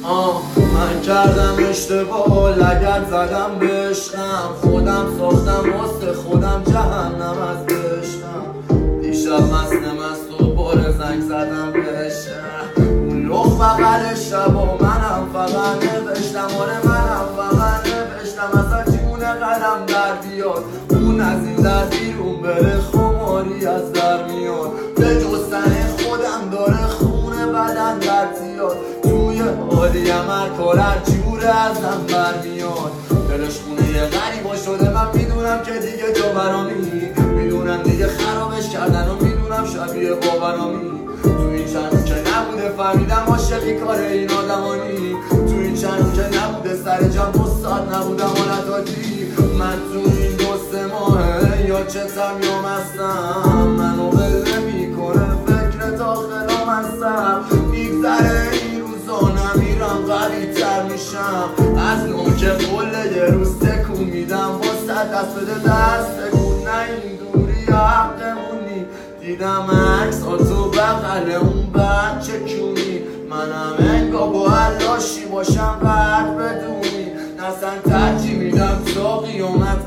من کردم اشتباه لگد زدم به عشقم، خودم ساختم واسه خودم جهنم از بهشتم. دیشب مست و بار زنگ زدم بهشم، اون لخ بغل شب و منم فقط نوشتم. آره منم فقط نوشتم اصلا جونه قلم در بیاد، اون از این در بیرون بره خماری از در میاد. به جستن خودم داره خونه بدن در زیاد، توی حالیم هر کار هر جوره ازم برمیاد. دلش خونه یه غریبا شده، من میدونم که دیگه تو برامی، میدونم دیگه خرابش کردن و میدونم شبیه باورامی. تو این چند که نبوده فهمیدم عاشقی کار این آدمانی، تو این چند که نبوده سر جمع 2 ساعت نبودم حالتاتی. من تو این 2-3 ماهه یا چتم یا مستم، منو بل نمیکنه فکر داخلم هستم. میگذره این روزا نمیرم قوی تر میشم، از نوک قله یه روز تکون میدم واسه دست بده دست تکون. نه این دوری حقمونی، دیدم عکس تو بغل اون بچه کونی. منم انگا با علاشی باشم بعد بدونی، نسن ترجیح میدم تا قیامت